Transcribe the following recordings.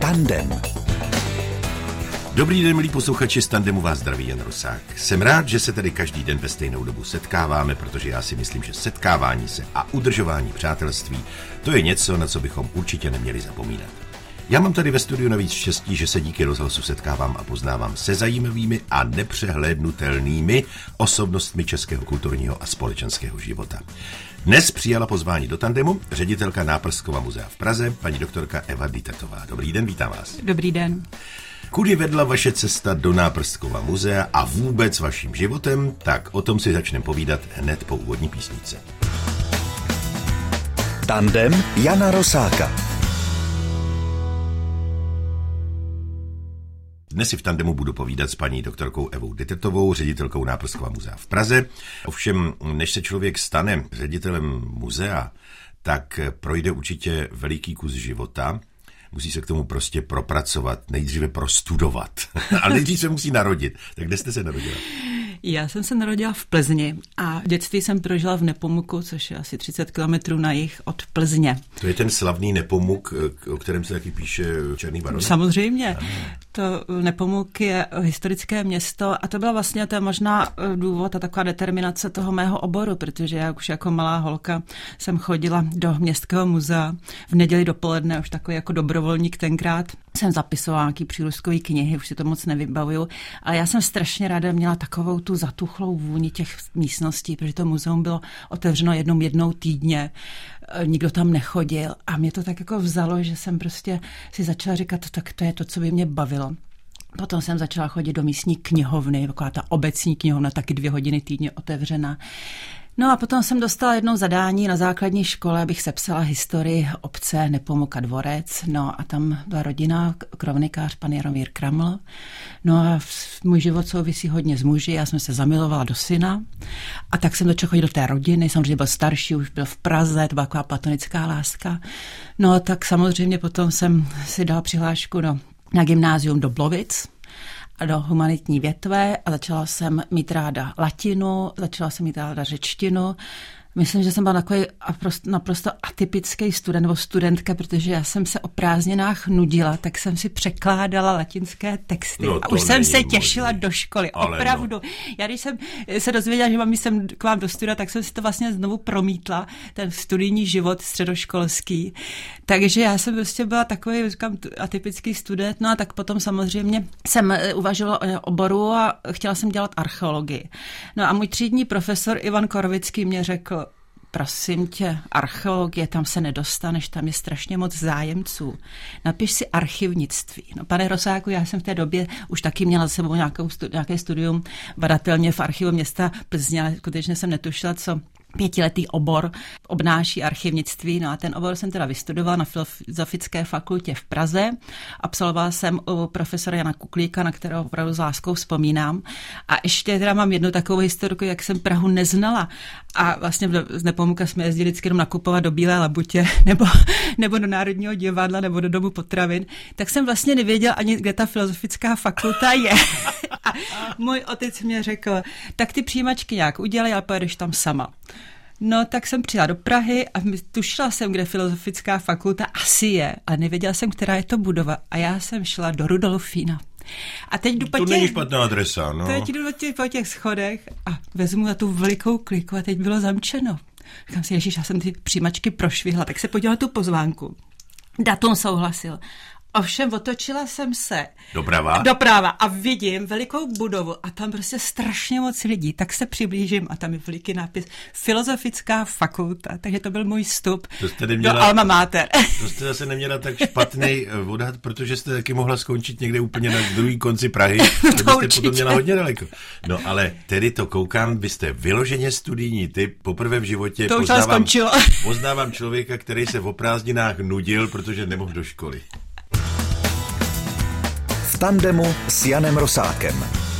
Tandem. Dobrý den, milí posluchači, z Tandemu vás zdraví Jan Rosák. Jsem rád, že se tady každý den ve stejnou dobu setkáváme, protože já si myslím, že setkávání se a udržování přátelství, to je něco, na co bychom určitě neměli zapomínat. Já mám tady ve studiu navíc štěstí, že se díky rozhlasu setkávám a poznávám se zajímavými a nepřehlédnutelnými osobnostmi českého kulturního a společenského života. Dnes přijala pozvání do Tandemu ředitelka Náprskova muzea v Praze, paní doktorka Eva Dietertová. Dobrý den, vítám vás. Dobrý den. Kudy vedla vaše cesta do Náprskova muzea a vůbec vaším životem, tak o tom si začneme povídat hned po úvodní písničce. Tandem Jana Rosáka. Dnes si v Tandemu budu povídat s paní doktorkou Evou Dietertovou, ředitelkou Náprskova muzea v Praze. Ovšem, než se člověk stane ředitelem muzea, tak projde určitě veliký kus života. Musí se k tomu prostě propracovat, nejdříve prostudovat. Ale nejdřív se musí narodit. Tak kde jste se narodila? Já jsem se narodila v Plzni a dětství jsem prožila v Nepomuku, což je asi 30 kilometrů na jih od Plzně. To je ten slavný Nepomuk, o kterém se taky píše Černý baron? Samozřejmě. To Nepomuk je historické město a to byla vlastně to možná důvod a taková determinace toho mého oboru, protože já už jako malá holka jsem chodila do Městského muzea v neděli dopoledne, už takový jako dobrovolník tenkrát. Jsem zapisovala nějaký přírůstkový knihy, už si to moc nevybavuju, ale já jsem strašně ráda měla takovou tu zatuchlou vůni těch místností, protože to muzeum bylo otevřeno jednou týdně, nikdo tam nechodil a mě to tak jako vzalo, že jsem prostě si začala říkat, tak to je to, co by mě bavilo. Potom jsem začala chodit do místní knihovny, taková ta obecní knihovna, taky 2 hodiny týdně otevřená. No a potom jsem dostala jednou zadání na základní škole, abych sepsala historii obce Nepomuk a Dvorec. No a tam byla rodina, kronikář pan Jaromír Kraml. No a můj život souvisí hodně s muži, já jsem se zamilovala do syna a tak jsem začala chodit do té rodiny, samozřejmě byl starší, už byl v Praze, to byla taková platonická láska. No a tak samozřejmě potom jsem si dala přihlášku na gymnázium do Blovic a do humanitní větve a začala jsem mít ráda latinu, začala jsem mít ráda řečtinu. Myslím, že jsem byla takový naprosto atypický student nebo studentka, protože já jsem se o prázdninách nudila, tak jsem si překládala latinské texty a už jsem se těšila do školy, opravdu. No. Já když jsem se dozvěděla, že mám jsem k vám do studia, tak jsem si to vlastně znovu promítla, ten studijní život středoškolský. Takže já jsem prostě byla takový, říkám, atypický student, no a tak potom samozřejmě jsem uvažovala o oboru a chtěla jsem dělat archeologii. No a můj třídní profesor Ivan Korovický mě řekl, prosím tě, archeologie, tam se nedostaneš, tam je strašně moc zájemců. Napiš si archivnictví. No, pane Rosáku, já jsem v té době už taky měla za sebou nějaké studium badatelně v archivu města Plzně, ale skutečně jsem netušila, co 5letý obor obnáší archivnictví. No a ten obor jsem teda vystudovala na Filozofické fakultě v Praze. Absolvovala jsem u profesora Jana Kuklíka, na kterého opravdu s láskou vzpomínám. A ještě teda mám jednu takovou historiku, jak jsem Prahu neznala. A vlastně z Nepomuka jsme jezdili vždycky jenom nakupovat do Bílé Labutě nebo do Národního divadla nebo do Domu potravin. Tak jsem vlastně nevěděla ani, kde ta Filozofická fakulta je. A můj otec mě řekl, tak ty přijímačky nějak udělej, ale pojedeš tam sama. No, tak jsem přijela do Prahy a tušila jsem, kde Filozofická fakulta asi je, ale nevěděla jsem, která je to budova. A já jsem šla do Rudolfína. A teď jdu to není špatná adresa, no. Teď jdu po těch schodech a vezmu na tu velikou kliku a teď bylo zamčeno. Říkám si, ježiš, já jsem ty přijímačky prošvihla, tak se podívala na tu pozvánku. Datum souhlasil. Ovšem otočila jsem se doprava a vidím velikou budovu a tam prostě strašně moc lidí, tak se přiblížím a tam je veliký nápis Filozofická fakulta, takže to byl můj vstup do Alma Mater. To jste zase neměla tak špatný odhad, protože jste taky mohla skončit někde úplně na druhý konci Prahy, to byste potom měla hodně daleko. No ale tedy to koukám, byste vyloženě studijní typ, poprvé v životě to poznávám člověka, který se o prázdninách nudil, protože nemohl do školy. V Tandemu s Janem Rosákem.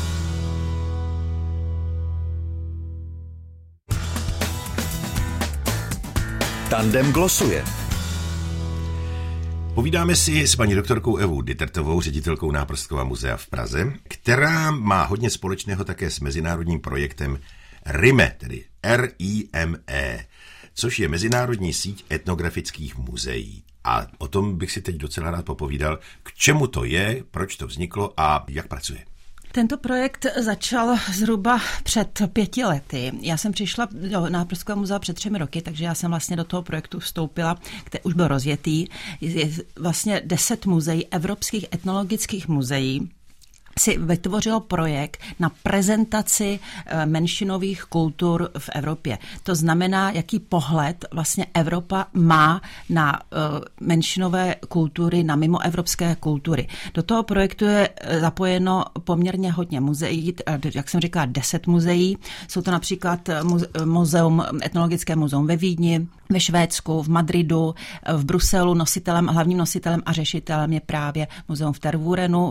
Tandem glosuje. Povídáme si s paní doktorkou Evou Dietertovou, ředitelkou Náprskova muzea v Praze, která má hodně společného také s mezinárodním projektem RIME, tedy R-I-M-E. což je mezinárodní síť etnografických muzeí. A o tom bych si teď docela rád popovídal, k čemu to je, proč to vzniklo a jak pracuje. Tento projekt začal zhruba před 5 lety. Já jsem přišla do Náprskového muzea před 3 roky, takže já jsem vlastně do toho projektu vstoupila, který už byl rozjetý. Je vlastně 10 muzeí, evropských etnologických muzeí, si vytvořil projekt na prezentaci menšinových kultur v Evropě. To znamená, jaký pohled vlastně Evropa má na menšinové kultury, na mimoevropské kultury. Do toho projektu je zapojeno poměrně hodně muzeí, jak jsem říkala, 10 muzeí. Jsou to například etnologické muzeum ve Vídni, ve Švédsku, v Madridu, v Bruselu. Hlavním nositelem a řešitelem je právě muzeum v Tervurenu,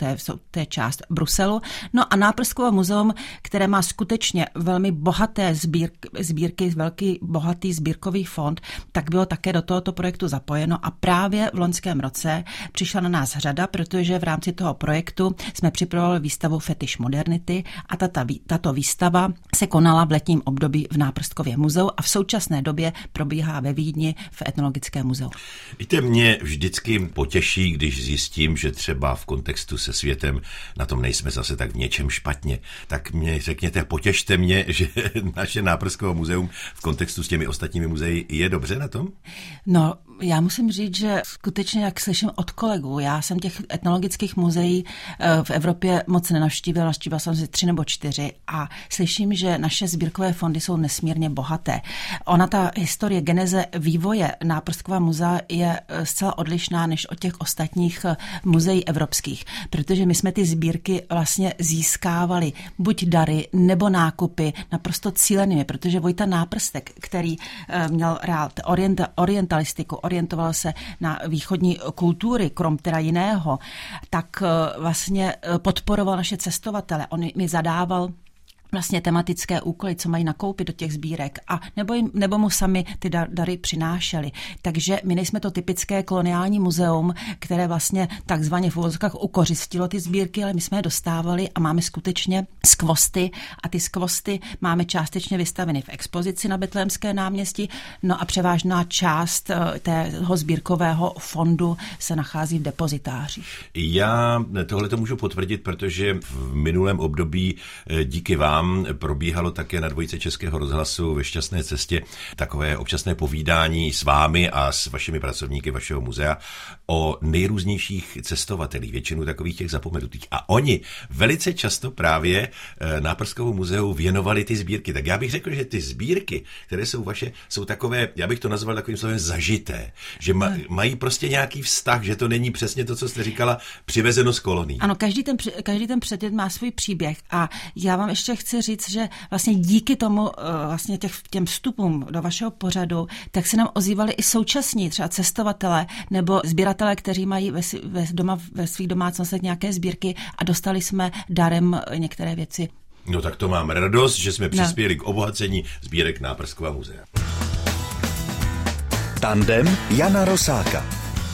to je část Bruselu. No a Náprskovo muzeum, které má skutečně velmi bohaté sbírky, velký bohatý sbírkový fond, tak bylo také do tohoto projektu zapojeno a právě v loňském roce přišla na nás řada, protože v rámci toho projektu jsme připravovali výstavu Fetiš modernity a tato výstava se konala v letním období v Náprskově muzeu a v současné době probíhá ve Vídni v etnologickém muzeu. Víte, mě vždycky potěší, když zjistím, že třeba v kontextu se světem na tom nejsme zase tak v něčem špatně. Tak mě řekněte, potěšte mě, že naše Náprskovo muzeum v kontextu s těmi ostatními muzeji je dobře na tom? No, já musím říct, že skutečně, jak slyším od kolegů, já jsem těch etnologických muzeí v Evropě moc nenavštívila, navštívila jsem si 3 nebo 4 a slyším, že naše sbírkové fondy jsou nesmírně bohaté. Ta historie geneze vývoje Náprskova muzea je zcela odlišná než od těch ostatních muzeí evropských, protože my jsme ty sbírky vlastně získávali buď dary nebo nákupy naprosto cílenými, protože Vojta Náprstek, který měl rád orientalistiku, orientoval se na východní kultury, krom teda jiného, tak vlastně podporoval naše cestovatele. On mi zadával vlastně tematické úkoly, co mají nakoupit do těch sbírek a nebo mu sami ty dary přinášeli. Takže my nejsme to typické koloniální muzeum, které vlastně takzvaně v uvozovkách ukořistilo ty sbírky, ale my jsme je dostávali a máme skutečně skvosty a ty skvosty máme částečně vystaveny v expozici na Betlémské náměstí, no a převážná část tého sbírkového fondu se nachází v depozitářích. Já tohle to můžu potvrdit, protože v minulém období díky vám probíhalo také na Dvojce Českého rozhlasu ve Šťastné cestě takové občasné povídání s vámi a s vašimi pracovníky vašeho muzea o nejrůznějších cestovatelích, většinu takových těch zapomenutých. A oni velice často právě Náprskovu muzeu věnovali ty sbírky. Tak já bych řekl, že ty sbírky, které jsou vaše, jsou takové, já bych to nazval takovým slovem zažité, že mají prostě nějaký vztah, že to není přesně to, co jste říkala, přivezeno z kolonií. Ano, každý ten předmět má svůj příběh a já vám ještě chci říct, že vlastně díky tomu vlastně těm vstupům do vašeho pořadu, tak se nám ozývali i současní třeba cestovatelé nebo sběratelé, kteří mají ve svých domácnostech nějaké sbírky a dostali jsme darem některé věci. No tak to mám radost, že jsme přispěli k obohacení sbírek Náprskova muzea. Tandem Jana Rosáka.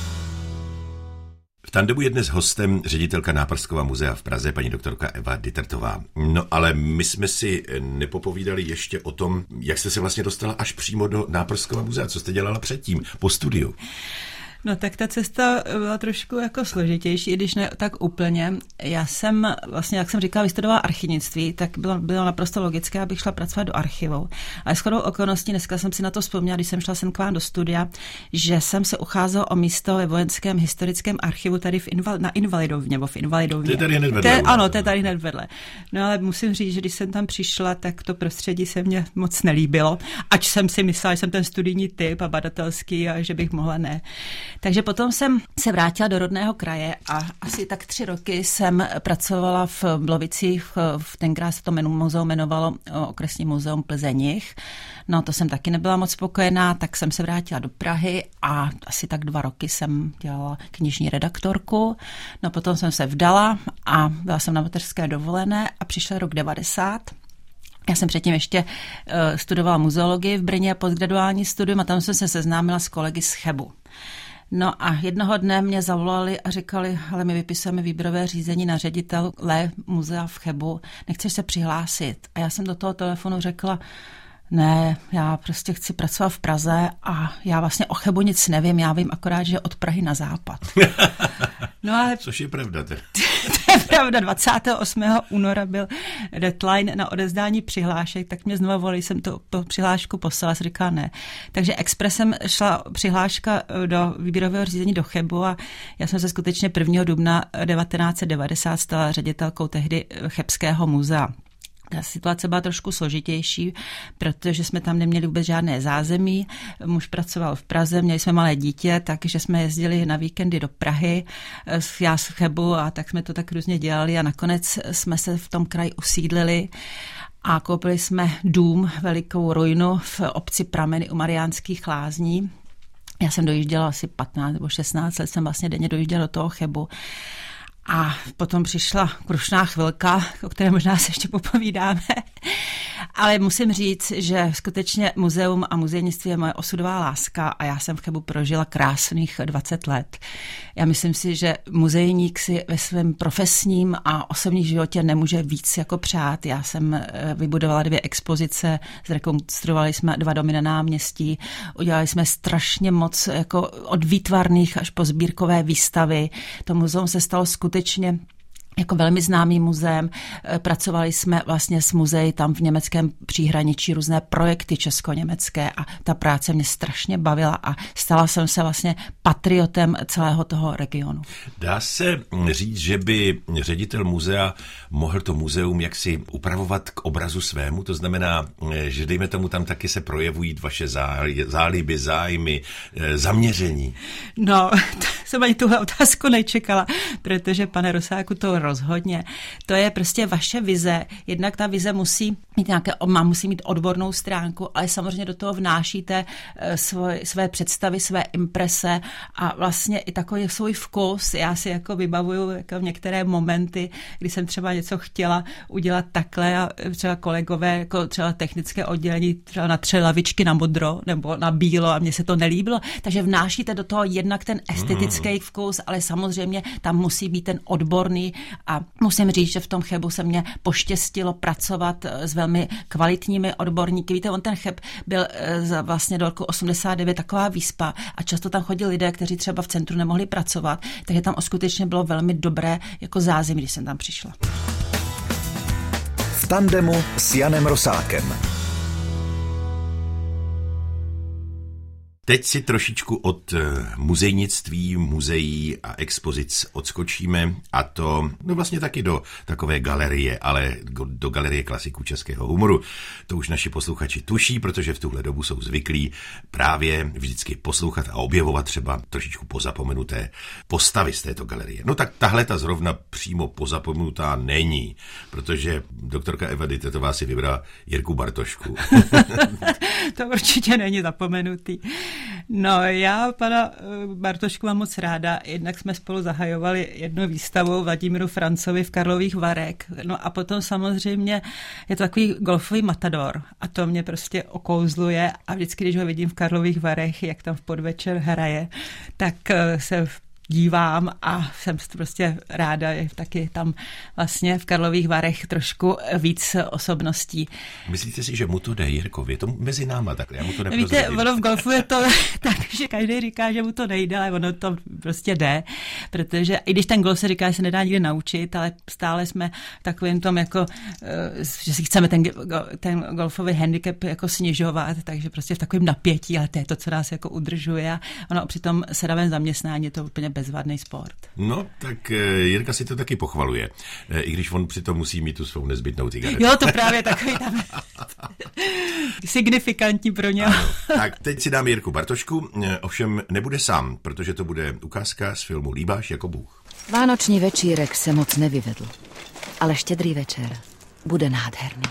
V tandemu je dnes hostem ředitelka Náprskova muzea v Praze, paní doktorka Eva Dittertová. No ale my jsme si nepopovídali ještě o tom, jak jste se vlastně dostala až přímo do Náprskova muzea, co jste dělala předtím, po studiu. No tak ta cesta byla trošku jako složitější, i když ne tak úplně. Já jsem vlastně, jak jsem říkala, vystudovala archivnictví, tak bylo naprosto logické, abych šla pracovat do archivu. Ale shodou okolností, dneska jsem si na to vzpomněla, když jsem šla sem k vám do studia, že jsem se ucházela o místo ve Vojenském historickém archivu tady na Invalidovně, nebo v Invalidovně. To je tady hned vedle. Ano, to je tady hned vedle. No ale musím říct, že když jsem tam přišla, tak to prostředí se mně moc nelíbilo, ač jsem si myslela, že jsem ten studijní typ a badatelský a že bych mohla ne. Takže potom jsem se vrátila do rodného kraje a asi tak 3 roky jsem pracovala v Blovicích, tenkrát se to muzeum jmenovalo Okresní muzeum Plzeňjich. No to jsem taky nebyla moc spokojená, tak jsem se vrátila do Prahy a asi tak 2 roky jsem dělala knižní redaktorku. No potom jsem se vdala a byla jsem na mateřské dovolené a přišel rok 90. Já jsem předtím ještě studovala muzeologii v Brně, postgraduální studium a tam jsem se seznámila s kolegy z Chebu. No a jednoho dne mě zavolali a říkali, ale my vypisujeme výběrové řízení na ředitele muzea v Chebu, nechceš se přihlásit? A já jsem do toho telefonu řekla, Ne, já prostě chci pracovat v Praze a já vlastně o Chebu nic nevím, já vím akorát, že od Prahy na západ. No ale... Což je pravda. To je pravda, 28. února byl deadline na odezdání přihlášek, tak mě znovu volili, jsem tu přihlášku poslala, jsem říkala ne. Takže expresem šla přihláška do výběrového řízení do Chebu a já jsem se skutečně 1. dubna 1990 stala ředitelkou tehdy Chebského muzea. Ta situace byla trošku složitější, protože jsme tam neměli vůbec žádné zázemí. Muž pracoval v Praze, měli jsme malé dítě, takže jsme jezdili na víkendy do Prahy, já z Chebu a tak jsme to tak různě dělali a nakonec jsme se v tom kraji usídlili a koupili jsme dům, velikou ruinu v obci Prameny u Mariánských Lázní. Já jsem dojížděla asi 15 nebo 16 let, jsem vlastně denně dojížděla do toho Chebu. A potom přišla krušná chvilka, o které možná se ještě popovídáme. Ale musím říct, že skutečně muzeum a muzejnictví je moje osudová láska a já jsem v Chebu prožila krásných 20 let. Já myslím si, že muzejník si ve svém profesním a osobním životě nemůže víc jako přát. Já jsem vybudovala 2 expozice, zrekonstruovali jsme 2 domy na náměstí, udělali jsme strašně moc jako od výtvarných až po sbírkové výstavy. To muzeum se stalo skutečně jako velmi známý muzeem. Pracovali jsme vlastně s muzeí tam v německém příhraničí, různé projekty česko-německé a ta práce mě strašně bavila a stala jsem se vlastně patriotem celého toho regionu. Dá se říct, že by ředitel muzea mohl to muzeum jaksi upravovat k obrazu svému? To znamená, že dejme tomu tam taky se projevují vaše záliby, zájmy, zaměření. No, jsem ani tuhle otázku nečekala, protože pane Rosáku, to rozhodně. To je prostě vaše vize. Jednak ta vize musí mít odbornou stránku, ale samozřejmě do toho vnášíte své představy, své imprese a vlastně i takový svůj vkus. Já si jako vybavuju jako některé momenty, kdy jsem třeba něco chtěla udělat takhle a třeba kolegové, jako třeba technické oddělení, třeba natřeli lavičky na modro nebo na bílo a mně se to nelíbilo. Takže vnášíte do toho jednak ten estetický vkus, ale samozřejmě tam musí být ten odborný a musím říct, že v tom Chebu se mě poštěstilo pracovat s velmi kvalitními odborníky. Víte, on ten Cheb byl vlastně do roku 89 taková výspa a často tam chodili lidé, kteří třeba v centru nemohli pracovat, takže tam skutečně bylo velmi dobré jako zázemí, když jsem tam přišla. V tandemu s Janem Rosákem. Teď si trošičku od muzejnictví, muzeí a expozic odskočíme a to vlastně taky do takové galerie, ale do galerie klasiků českého humoru. To už naši posluchači tuší, protože v tuhle dobu jsou zvyklí právě vždycky poslouchat a objevovat třeba trošičku pozapomenuté postavy z této galerie. No tak tahle ta zrovna přímo pozapomenutá není, protože doktorka Eva Dytetová si vybrala Jirku Bartošku. To určitě není zapomenutý. No, já pana Bartošku mám moc ráda. Jednak jsme spolu zahajovali jednu výstavu Vladimíru Francovi v Karlových Varech. No a potom samozřejmě je to takový golfový matador a to mě prostě okouzluje a vždycky, když ho vidím v Karlových Varech, jak tam v podvečer hraje, tak se dívám a jsem prostě ráda, je taky tam vlastně v Karlových Varech trošku víc osobností. Myslíte si, že mu to jde, Jirkovi? Je to mezi náma takhle, já mu to neprozradím. Víte, ono v golfu je to tak, že každý říká, že mu to nejde, ale ono to prostě jde, protože i když ten golf se říká, že se nedá nikdy naučit, ale stále jsme takovým tom jako, že si chceme ten golfový handicap jako snižovat, takže prostě v takovém napětí, ale to je to, co nás jako udržuje a ono při tom sedavém zaměstnání je to úplně bezvadný sport. No, tak Jirka si to taky pochvaluje, i když on přitom musí mít tu svou nezbytnou cigaretu. Jo, to právě takový tam signifikantní pro něj. Tak teď si dáme Jirku Bartošku, ovšem nebude sám, protože to bude ukázka z filmu Líbáš jako Bůh. Vánoční večírek se moc nevyvedl, ale štědrý večer bude nádherný.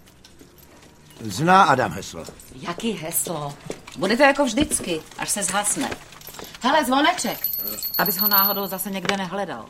Zná Adam heslo. Jaký heslo? Bude to jako vždycky, až se zhasne. Hele, zvoneček, abys ho náhodou zase někde nehledal.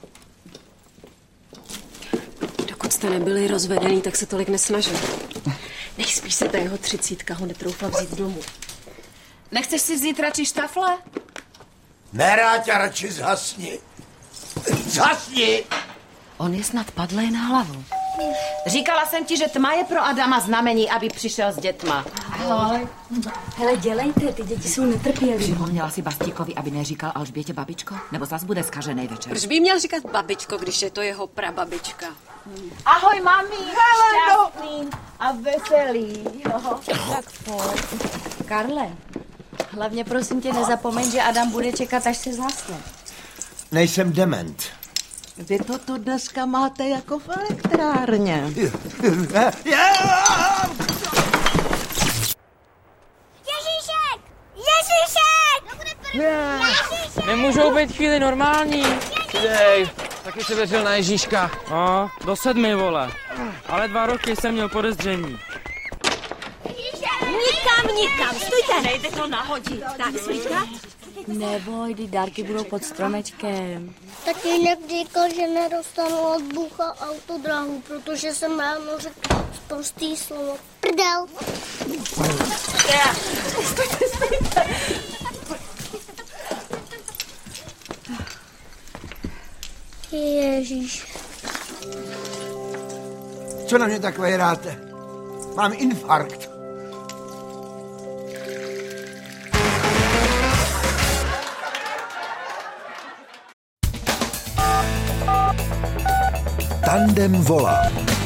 Dokud jste nebyli rozvedený, tak se tolik nesnažil. Nejspíš se ta jeho 30 ho netroufla vzít domů. Nechceš si vzít radši štafle? Neráď a radši zhasni. Zhasni! On je snad padlej na hlavu. Říkala jsem ti, že tma je pro Adama znamení, aby přišel s dětma. Ahoj. Hele, dělejte, ty děti jsou netrpělivé. Připomněla si Bastíkovi, aby neříkal Alžbětě babičko? Nebo zas bude zkaženej večer? Proč by měl říkat babičko, když je to jeho prababička? Ahoj, mami. Šťastný a veselý. Jo, tak pojď. Karle, hlavně prosím tě nezapomeň, že Adam bude čekat, až se zhasne. Nejsem dement. Vy to tu dneska máte jako v elektrárně. Ježíšek! Ježíšek! Ježíšek! Nemůžou být chvíli normální. Dej, taky se věřil na Ježíška. No, do 7, vole. Ale 2 roky jsem měl podezření. Nikam, stůjte! Nejde to nahodit. Tak, svíčka? Neboj, ty dárky budou pod stromečkem. Tatínek říkal, že nedostanu od Bůha autodráhu, protože jsem ráno řekl sprostý slovo. Prdel. Stůjte. Ježíš. Co na mě takové hráte? Mám infarkt. Tandem volá.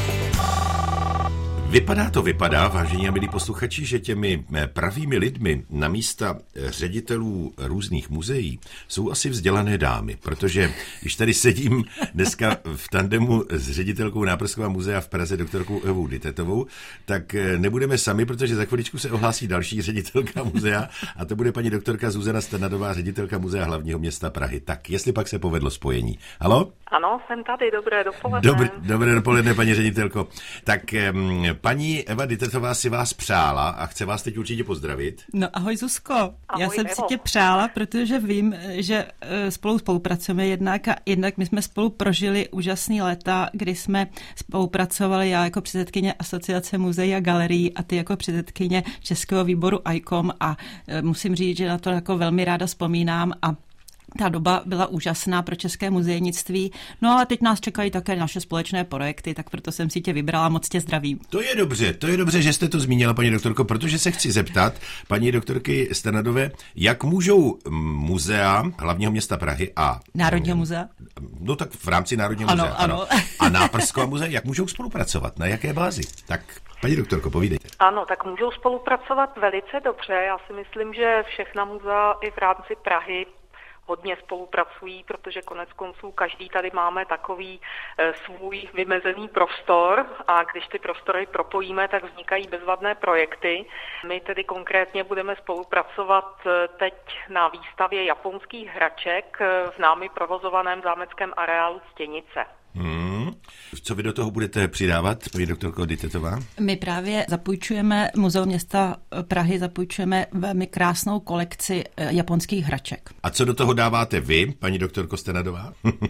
Vypadá, vážení a milí posluchači, že těmi pravými lidmi na místa ředitelů různých muzeí jsou asi vzdělané dámy, protože když tady sedím dneska v tandemu s ředitelkou Náprskova muzea v Praze, doktorkou Evou Ditetovou, tak nebudeme sami, protože za chviličku se ohlásí další ředitelka muzea a to bude paní doktorka Zuzana Strnadová, ředitelka Muzea hlavního města Prahy. Tak jestli pak se povedlo spojení. Haló? Ano, jsem tady, dobré dopoledne. Dobré dopoledne, paní ředitelko. Tak paní Eva Ditetová si vás přála a chce vás teď určitě pozdravit. No ahoj Zuzko, Ahoj, já jsem Evo. si tě přála, protože vím, že spolupracujeme jednak a jednak my jsme spolu prožili úžasný léta, kdy jsme spolupracovali já jako předsedkyně Asociace muzeí a galerií a ty jako předsedkyně Českého výboru ICOM a musím říct, že na to jako velmi ráda vzpomínám a ta doba byla úžasná pro české muzejnictví. No ale teď nás čekají také naše společné projekty, tak proto jsem si tě vybrala, moc tě zdravím. To je dobře, že jste to zmínila, paní doktorko, protože se chci zeptat paní doktorky Strnadové, jak můžou muzea hlavního města Prahy a Národního muzea? No tak v rámci Národního muzea. Ano. A Náprskova muzea, jak můžou spolupracovat? Na jaké bázi? Tak paní doktorko, povídejte. Ano, tak můžou spolupracovat velice dobře. Já si myslím, že všechna muzea i v rámci Prahy hodně spolupracují, protože konec konců každý tady máme takový svůj vymezený prostor a když ty prostory propojíme, tak vznikají bezvadné projekty. My tedy konkrétně budeme spolupracovat teď na výstavě japonských hraček v námi provozovaném zámeckém areálu Stěnice. Co vy do toho budete přidávat, paní doktorko Ditetová? My právě zapůjčujeme, Muzeum města Prahy zapůjčujeme velmi krásnou kolekci japonských hraček. A co do toho dáváte vy, paní doktorko Strnadová?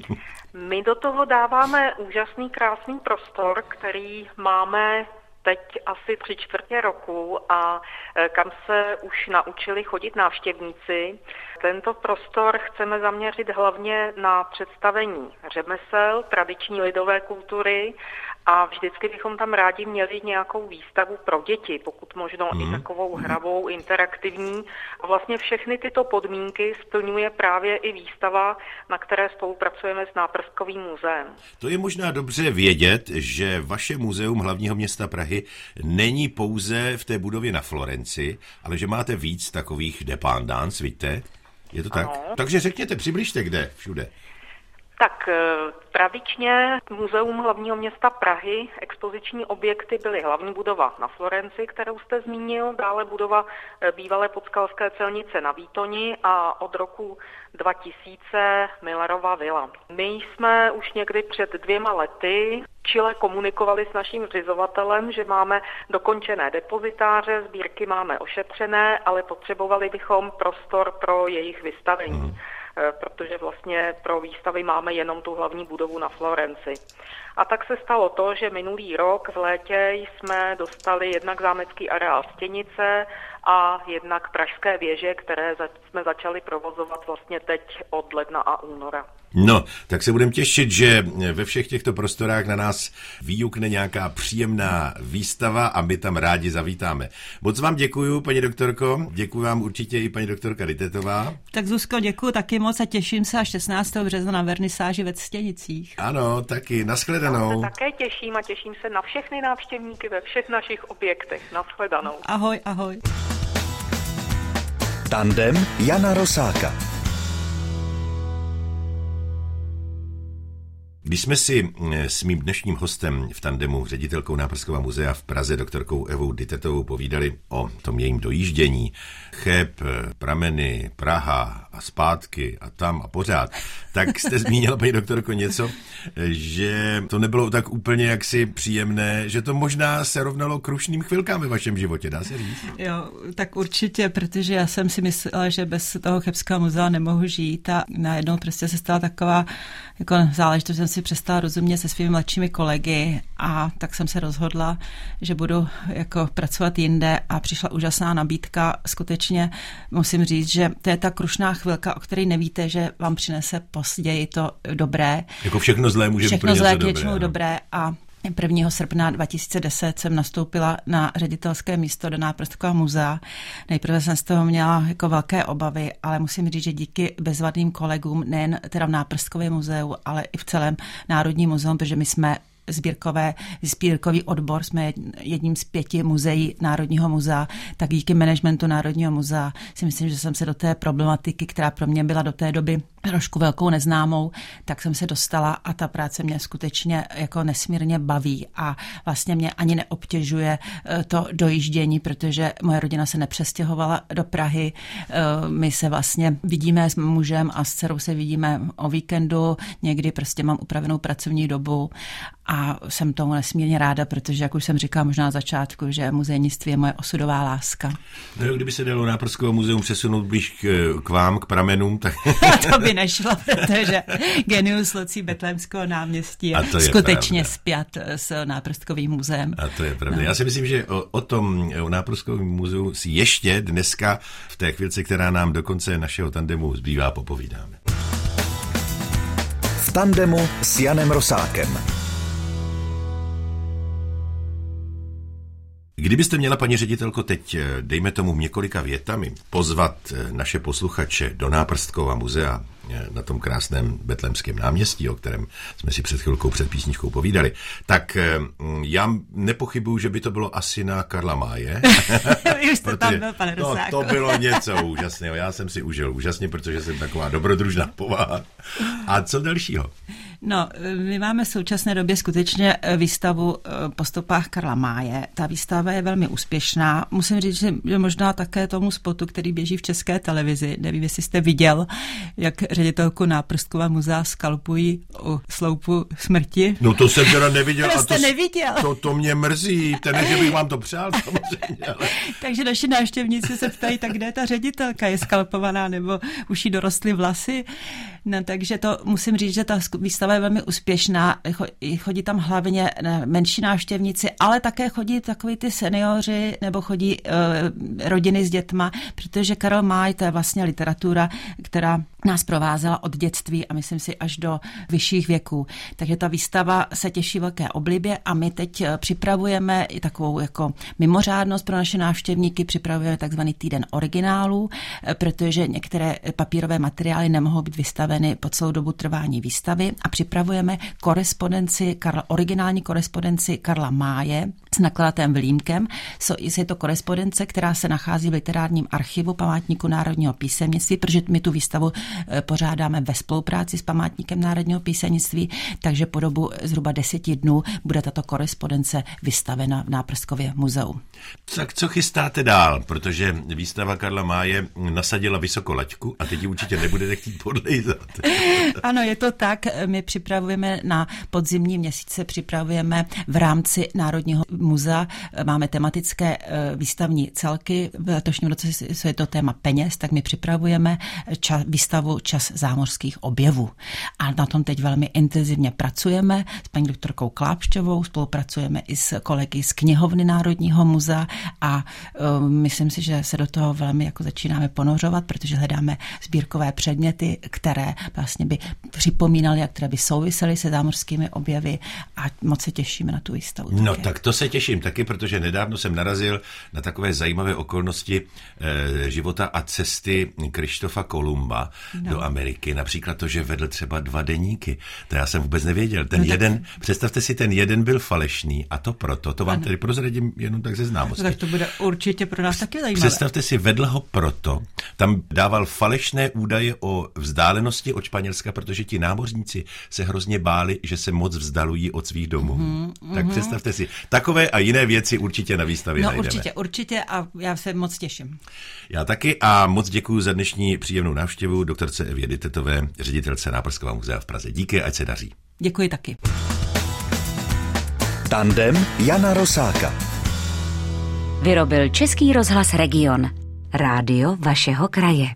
My do toho dáváme úžasný, krásný prostor, který máme teď asi 3/4 roku a kam se už naučili chodit návštěvníci. Tento prostor chceme zaměřit hlavně na představení řemesel, tradiční lidové kultury a vždycky bychom tam rádi měli nějakou výstavu pro děti, pokud možno i takovou hravou, interaktivní. A vlastně všechny tyto podmínky splňuje právě i výstava, na které spolupracujeme s Náprskovým muzeem. To je možná dobře vědět, že vaše muzeum hlavního města Prahy není pouze v té budově na Florenci, ale že máte víc takových dépendance, víte? Je to tak? Ano. Takže řekněte, přibližte kde, všude. Tak tradičně Muzeum hlavního města Prahy, expoziční objekty byly hlavní budova na Florenci, kterou jste zmínil, dále budova bývalé podskalské celnice na Výtoni a od roku 2000 Millerova vila. My jsme už někdy před 2 lety čile komunikovali s naším zřizovatelem, že máme dokončené depozitáře, sbírky máme ošetřené, ale potřebovali bychom prostor pro jejich vystavení. Protože vlastně pro výstavy máme jenom tu hlavní budovu na Florenci. A tak se stalo to, že minulý rok v létě jsme dostali jednak zámecký areál Stěnice a jednak Pražské věže, které jsme začali provozovat vlastně teď od ledna a února. No, tak se budeme těšit, že ve všech těchto prostorách na nás výjukne nějaká příjemná výstava a my tam rádi zavítáme. Moc vám děkuju, paní doktorko, děkuju vám určitě i paní doktorka Ritetová. Tak Zuzko, děkuju taky moc a těším se až 16. března na vernisáži ve Ctěnicích. Ano, taky, nashledanou. Já se také těším a těším se na všechny návštěvníky ve všech našich objektech. Nashledanou. Ahoj, ahoj. Tandem Jana Rosáka. Když jsme si s mým dnešním hostem v tandemu, ředitelkou Náprskova muzea v Praze, doktorkou Evou Ditetovou, povídali o tom jejím dojíždění, Cheb, prameny, Praha a zpátky a tam a pořád, tak jste zmínila, paní doktorko, něco, že to nebylo tak úplně jaksi příjemné, že to možná se rovnalo krušným chvilkám ve vašem životě, dá se říct? Jo, tak určitě, protože já jsem si myslela, že bez toho Chebského muzea nemohu žít a najednou prostě se stala taková jako záležitost, jsem si přestala rozumět se svými mladšími kolegy a tak jsem se rozhodla, že budu jako pracovat jinde a přišla úžasná nabídka. Skutečně musím říct, že to je ta krušná chvilka, o které nevíte, že vám přinese později to dobré. Jako všechno zlé může být pro něco dobré. Všechno zlé dobré a 1. srpna 2010 jsem nastoupila na ředitelské místo do Náprskova muzea. Nejprve jsem z toho měla jako velké obavy, ale musím říct, že díky bezvadným kolegům, nejen teda v Náprskově muzeu, ale i v celém Národním muzeu, protože my jsme sbírkový odbor, jsme jedním z 5 muzeí Národního muzea, tak díky managementu Národního muzea si myslím, že jsem se do té problematiky, která pro mě byla do té doby trošku velkou neznámou, tak jsem se dostala a ta práce mě skutečně jako nesmírně baví a vlastně mě ani neobtěžuje to dojíždění, protože moje rodina se nepřestěhovala do Prahy. My se vlastně vidíme s mužem a s dcerou se vidíme o víkendu, někdy prostě mám upravenou pracovní dobu a jsem tomu nesmírně ráda, protože, jak už jsem říkala možná na začátku, že muzejnictví je moje osudová láska. No, kdyby se dalo Náprskovo muzeum přesunout blíž k vám, k pramenům, tak... To by nešlo, protože genius loci Betlémského náměstí je skutečně spjat s Náprskovým muzeem. A to je pravda. No. Já si myslím, že o tom Náprskovém muzeu si ještě dneska v té chvílce, která nám do konce našeho tandemu zbývá, popovídáme. V tandemu s Janem Rosákem. Kdybyste měla, paní ředitelko, teď, dejme tomu několika větami, pozvat naše posluchače do Náprstkova muzea na tom krásném Betlémském náměstí, o kterém jsme si před chvilkou před písničkou povídali, tak já nepochybuju, že by to bylo asi na Karla Máje. Už jste tam byl, pane Rosáku. To bylo něco úžasného. Já jsem si užil úžasně, protože jsem taková dobrodružná povaha. A co dalšího? No, my máme v současné době skutečně výstavu po stopách Karla Máje. Ta výstava je velmi úspěšná. Musím říct, že možná také tomu spotu, který běží v České televizi, nevím, jestli jste viděl, jak ředitelku Náprstkova muzea skalpují u sloupu smrti. No to jsem teda neviděl. To jste neviděl. To mě mrzí. Ten, že bych vám to přál, samozřejmě. Ale... Takže naši návštěvníci se ptají, tak kde je ta ředitelka? Je skalpovaná nebo už jí dorostly vlasy? No, takže to musím říct, že ta výstava je velmi úspěšná. Chodí tam hlavně menší návštěvníci, ale také chodí takový ty seniori nebo chodí rodiny s dětma, protože Karel Máj, to je vlastně literatura, která nás provázela od dětství a myslím si až do vyšších věků. Takže ta výstava se těší velké oblibě a my teď připravujeme i takovou jako mimořádnost pro naše návštěvníky, připravujeme takzvaný týden originálů, protože některé papírové materiály nemohou být vystaveny po celou dobu trvání výstavy a připravujeme originální korespondenci Karla Máje s nakladatelem Vilímkem. Je to korespondence, která se nachází v literárním archivu Památníku národního písemnictví, protože my tu výstavu pořádáme ve spolupráci s Památníkem národního písemnictví, takže po dobu zhruba 10 dnů bude tato korespondence vystavena v Náprskově muzeu. Tak co chystáte dál? Protože výstava Karla Máje nasadila vysoko laťku a teď ji určitě nebudete chtít podlejzat. Ano, je to tak. My připravujeme na podzimní měsíce, připravujeme v rámci Národního muzea. Máme tematické výstavní celky. V letošním roce je to téma peněz, tak my připravujeme výstavu Čas zámořských objevů. A na tom teď velmi intenzivně pracujeme s paní doktorkou Klápšťovou, spolupracujeme i s kolegy z knihovny Národního muzea a myslím si, že se do toho velmi jako začínáme ponořovat, protože hledáme sbírkové předměty, které vlastně by připomínaly a které by souvisely se zámořskými objevy a moc se těšíme na tu výstavu. No tak to se těším taky, protože nedávno jsem narazil na takové zajímavé okolnosti života a cesty Krištofa Kolumba do Ameriky. Například to, že vedl třeba 2 deníky. To já jsem vůbec nevěděl. Ten jeden, představte si, ten jeden byl falešný a to proto, to vám tedy prozradím jenom tak ze známosti. Tak to bude určitě pro nás taky zajímavé. Představte si, vedl ho proto, tam dával falešné údaje o vzdálenosti od Španělska, protože ti námořníci se hrozně báli, že se moc vzdalují od svých domů. Tak představte si, takové a jiné věci určitě na výstavě najdeme. Určitě a já se moc těším. Já taky a moc děkuji za dnešní příjemnou návštěvu doktorce Evě Ditetové, ředitelce Náborskového muzea v Praze. Díky, ať se daří. Děkuji taky. Tandem Jana Rosáka. Vyrobil Český rozhlas Region. Rádio vašeho kraje.